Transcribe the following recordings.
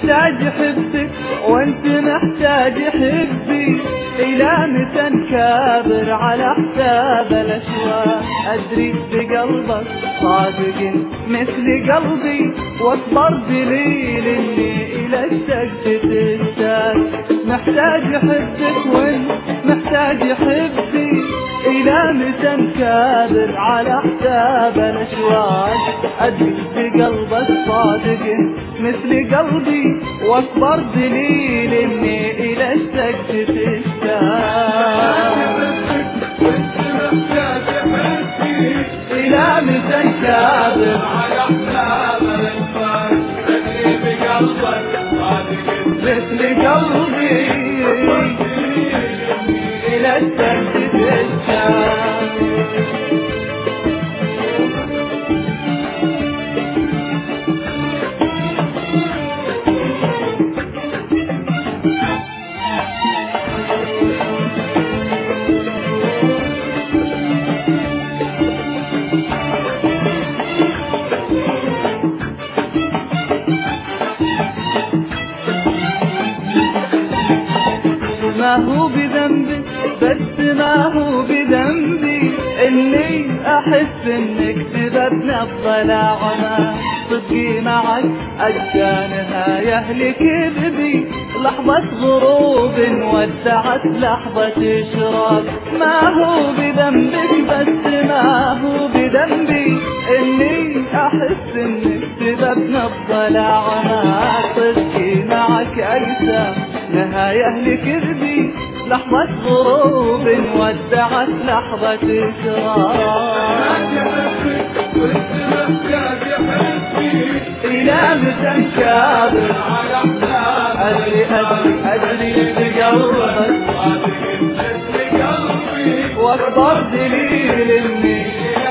محتاج حبك وانت محتاج حبي، إلى متى نكابر على حساب الأشواق؟ أدري بقلبك صادق مثل قلبي، واكبر دليل إني إلى السجد تشتاق. محتاج حبك وانت محتاج حبي، إلى متى نكابر على حساب الأشواق؟ أدري بقلبك صادق مثل قلبي، واكبر دليل إني إلى السجد تشتاق. إلى متى نكابر على حساب الأشواق؟ أدري بقلبك صادق مثل قلبي، إلى السجد تشتاق. ما هو بذنبي بس ما هو بذنبي إني أحس إنك سببنا الضلع. ما صدقي معك أجانها يهلك كذبي، لحظة غروب ودعت لحظة إشراق. ما هو بذنبك بس ما هو بذنبي إني أحس إنك سببنا الضلع. ما صدقي معك أجسام نهاية لكذبي، لحظة غروب ودعت لحظة إشراق. إلى متى نكابر على حساب؟ أدري بقلبك واكبر دليل إني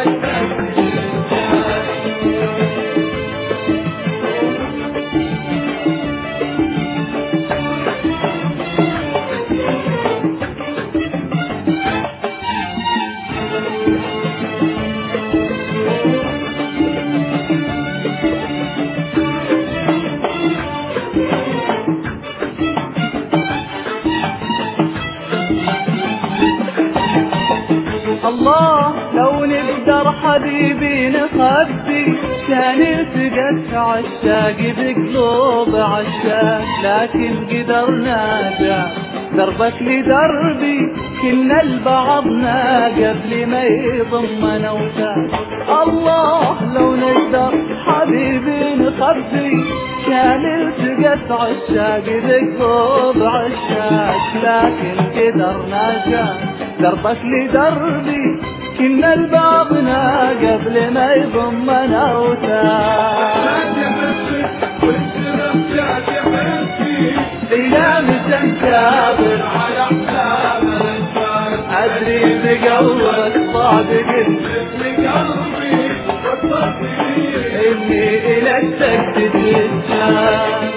الله لو نقدر حبيبي نخبي، كان التقت عشاق بقلوب عشاق. لكن قدرنا دربك لدربي، كنا لبعضنا قبل ما يضمنا وفاق. الله لو نقدر حبيبي نخبي، كان التقت عشاق بقلوب عشاق. لكن قدرنا دربك لدربي، كنا لبعضنا قبل ما يضمنا وثاق. إلى متى نكابر على حساب الأشواق؟ أدري بقلبك صادق مثل قلبي، إني إلى السجد تشتاق.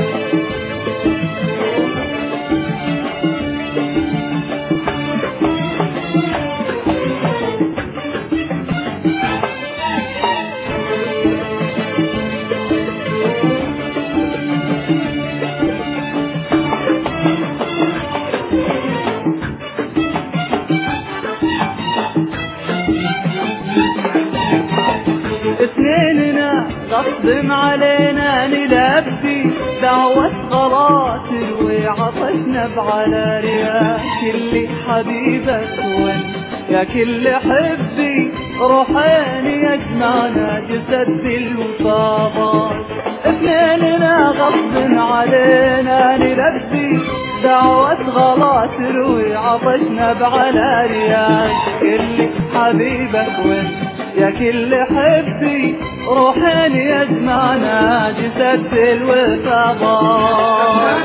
اثنيننا غصب علينا نلبي دعوة صلاة تروي عطشنا بعلى رياك. اللي حبيبك وين يا كل حبي، روحين يجمعنا جسد بالوفاضات. اثنيننا غصب علينا نلبي دعوة غلا تروي عطشنا بعلى رياك. اللي حبيبك وين يا كل حبي، روحين يجمعنا جسد الوفاضات.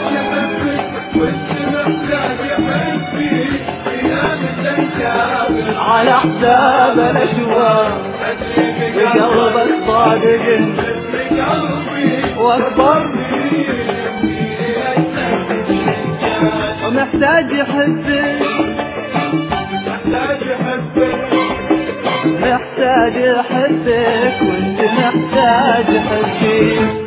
على حساب الأشواق بقلبك صادق واكبر، ومحتاج يحبك محتاج أحبك وانت محتاج حبي.